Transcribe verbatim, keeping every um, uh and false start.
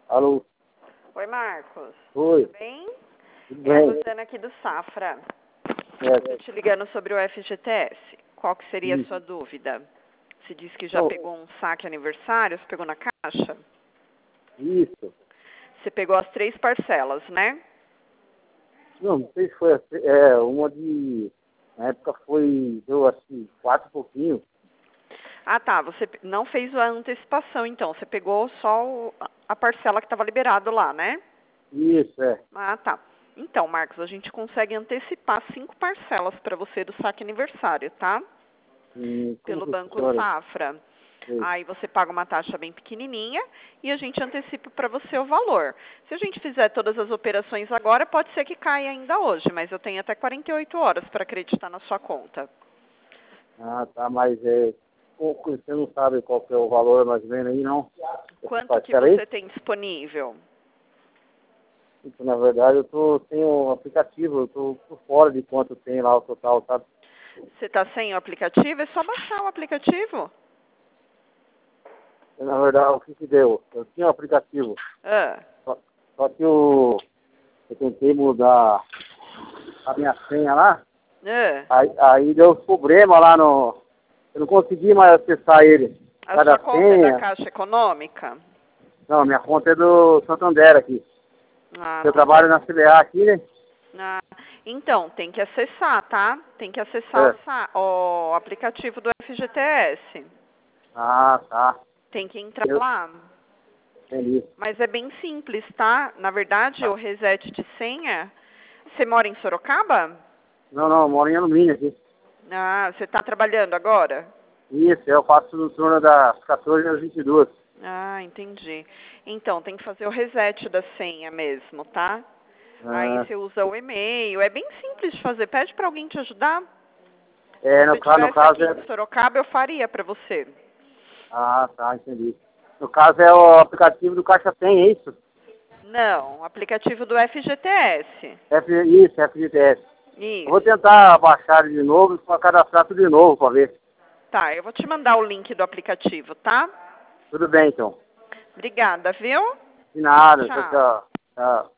Alô? Oi, Marcos. Oi. Tudo bem? Tudo É a bem? Luciana aqui do Safra. É, Estou te ligando sobre o F G T S. Qual que seria a isso. sua dúvida? Você disse que já Não, pegou um saque aniversário, você pegou na caixa? isso. Você pegou as três parcelas, né? Não, não sei se foi assim, é, uma de... Na época foi, deu assim, quatro e pouquinho. Ah, tá. Você não fez a antecipação, então. Você pegou só o- a parcela que estava liberado lá, né? Isso, é. Ah, tá. Então, Marcos, a gente consegue antecipar cinco parcelas para você do saque aniversário, tá? Hum, como Pelo que Banco funciona? Safra. Sei. Aí você paga uma taxa bem pequenininha e a gente antecipa para você o valor. Se a gente fizer todas as operações agora, pode ser que caia ainda hoje, mas eu tenho até quarenta e oito horas para acreditar na sua conta. Ah, tá, mas é... Pouco, você não sabe qual que é o valor mais ou menos aí, não? Essa Quanto que parcela aí? você tem disponível? Tipo, na verdade, eu tô sem o aplicativo, eu tô por fora de quanto tem lá o total, sabe? Você está sem o aplicativo? É só baixar o aplicativo. Na verdade, o que que deu? Eu tinha o aplicativo, Ah, só, só que eu, eu tentei mudar a minha senha lá, ah. aí, aí deu problema lá no... Eu não consegui mais acessar ele. A sua Cada conta é da senha... Caixa Econômica? Não, minha conta é do Santander aqui. Ah, Eu tem trabalho na que... C B A aqui, né? Ah, então, tem que acessar, tá? Tem que acessar o, É. sa- o aplicativo do F G T S. Ah, tá. Tem que entrar Eu lá. entendi. Mas é bem simples, tá? Na verdade, o reset de senha... Você mora em Sorocaba? Não, não, eu moro em alumínio aqui. Ah, você está trabalhando agora? Isso, eu faço no turno das quatorze às vinte e duas. Ah, entendi. Então, tem que fazer o reset da senha mesmo, tá? Aí Ah, você usa o e-mail. É bem simples de fazer. Pede para alguém te ajudar. Se é, você no, ca- no estivesse caso aqui é... em Sorocaba, eu faria para você. Ah, tá, entendi. No caso é o aplicativo do Caixa Tem, é isso? Não, aplicativo do F G T S. F, isso, F G T S. Eu vou Isso. tentar baixar ele de novo e cadastrar tudo de novo para ver. Tá, eu vou te mandar o link do aplicativo, tá? Tudo bem, então. Obrigada, viu? De nada, tchau, Tchau. tchau. Tchau.